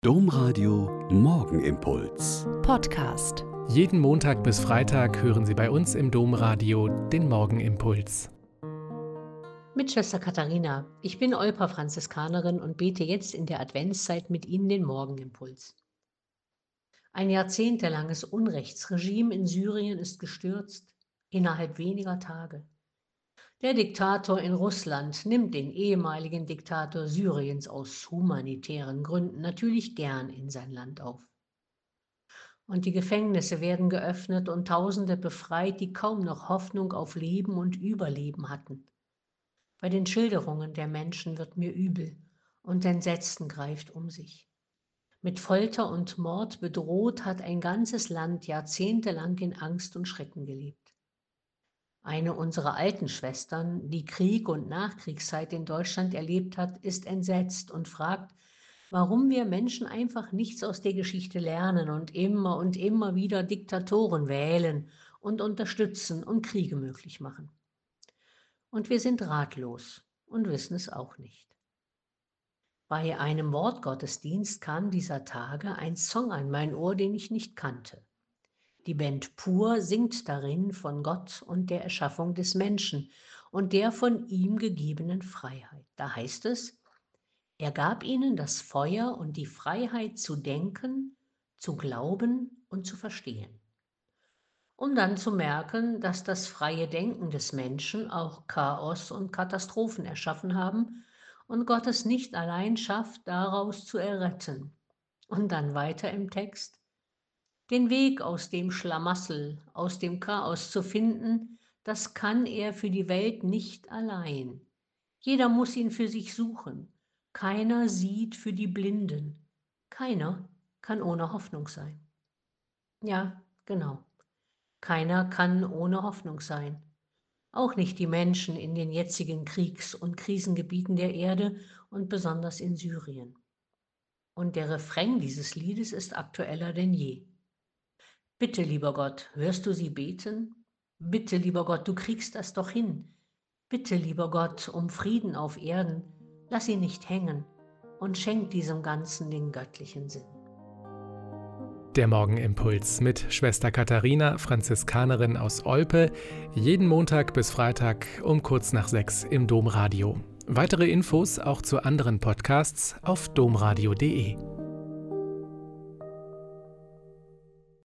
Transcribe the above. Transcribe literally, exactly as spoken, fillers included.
Domradio Morgenimpuls. Podcast. Jeden Montag bis Freitag hören Sie bei uns im Domradio den Morgenimpuls. Mit Schwester Katharina. Ich bin Olper-Franziskanerin und bete jetzt in der Adventszeit mit Ihnen den Morgenimpuls. Ein jahrzehntelanges Unrechtsregime in Syrien ist gestürzt, innerhalb weniger Tage. Der Diktator in Russland nimmt den ehemaligen Diktator Syriens aus humanitären Gründen natürlich gern in sein Land auf. Und die Gefängnisse werden geöffnet und Tausende befreit, die kaum noch Hoffnung auf Leben und Überleben hatten. Bei den Schilderungen der Menschen wird mir übel und Entsetzen greift um sich. Mit Folter und Mord bedroht hat ein ganzes Land jahrzehntelang in Angst und Schrecken gelebt. Eine unserer alten Schwestern, die Krieg und Nachkriegszeit in Deutschland erlebt hat, ist entsetzt und fragt, warum wir Menschen einfach nichts aus der Geschichte lernen und immer und immer wieder Diktatoren wählen und unterstützen und Kriege möglich machen. Und wir sind ratlos und wissen es auch nicht. Bei einem Wortgottesdienst kam dieser Tage ein Song an mein Ohr, den ich nicht kannte. Die Band Pur singt darin von Gott und der Erschaffung des Menschen und der von ihm gegebenen Freiheit. Da heißt es, er gab ihnen das Feuer und die Freiheit zu denken, zu glauben und zu verstehen. Um dann zu merken, dass das freie Denken des Menschen auch Chaos und Katastrophen erschaffen haben und Gott es nicht allein schafft, daraus zu erretten. Und dann weiter im Text, den Weg aus dem Schlamassel, aus dem Chaos zu finden, das kann er für die Welt nicht allein. Jeder muss ihn für sich suchen. Keiner sieht für die Blinden. Keiner kann ohne Hoffnung sein. Ja, genau. Keiner kann ohne Hoffnung sein. Auch nicht die Menschen in den jetzigen Kriegs- und Krisengebieten der Erde und besonders in Syrien. Und der Refrain dieses Liedes ist aktueller denn je. Bitte, lieber Gott, hörst du sie beten? Bitte, lieber Gott, du kriegst das doch hin. Bitte, lieber Gott, um Frieden auf Erden, lass ihn nicht hängen und schenk diesem Ganzen den göttlichen Sinn. Der Morgenimpuls mit Schwester Katharina, Franziskanerin aus Olpe, jeden Montag bis Freitag um kurz nach sechs im Domradio. Weitere Infos auch zu anderen Podcasts auf domradio punkt de.